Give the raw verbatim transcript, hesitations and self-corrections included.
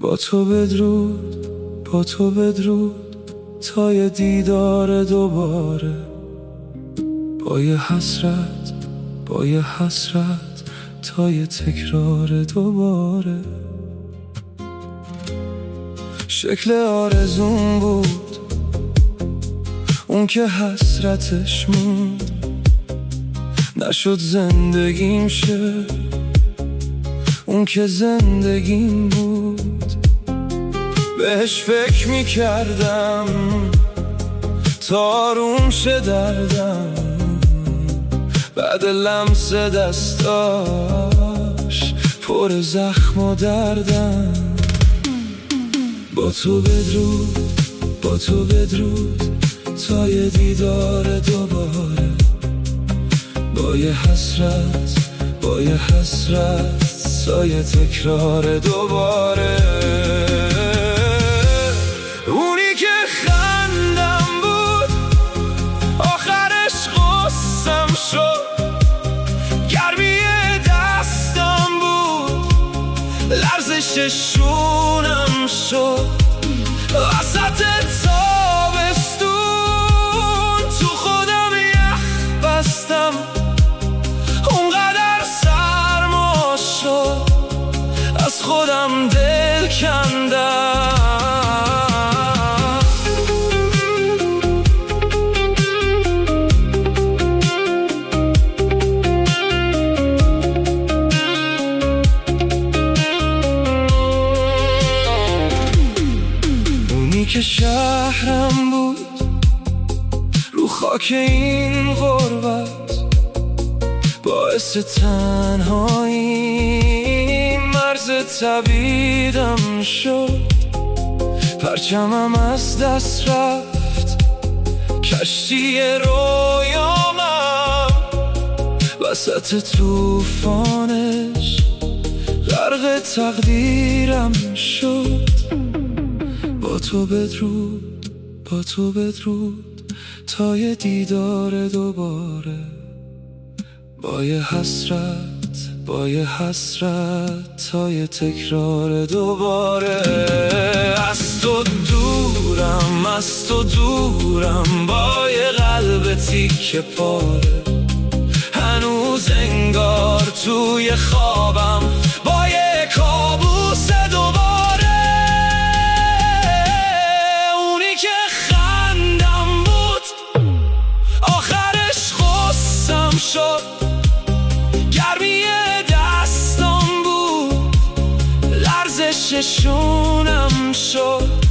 با تو بدرود، با تو بدرود تا یه دیدار دوباره، با یه حسرت، با یه حسرت تا یه تکرار دوباره. شکل آرزون بود اون که حسرتش موند، نشد زندگیم شه اون که زندگیم بود. بهش فکر میکردم تا آروم شه دردم، بعد لمس دستاش پر زخم و دردم. با تو بدرود، با تو بدرود تا یه دیدار دوباره، با یه حسرت، با یه حسرت تا یه تکرار دوباره. اونی که خندم بود آخرش غصم شد، گرمی دستم بود لرزش شونم شد. وسط تابستون تو خودم یخ بستم، اونقدر سرما شد از خودم دل کندم. که شهرم بود رو خاک این غربت، باعث تنهایی مرز طبیعم شد. پرچمم از دست رفت، کشتی رویامم وسط طوفانش غرق تقدیرم شد. با تو بدرود، با تو بدرود تا یه دیدار دوباره، با یه حسرت، با یه حسرت تا یه تکرار دوباره. از تو دورم، از تو دورم با یه قلب تیکه پاره، هنوز انگار توی خوابم با یه کابوس دوباره. گرمی دستم بود لرزش شونم شد.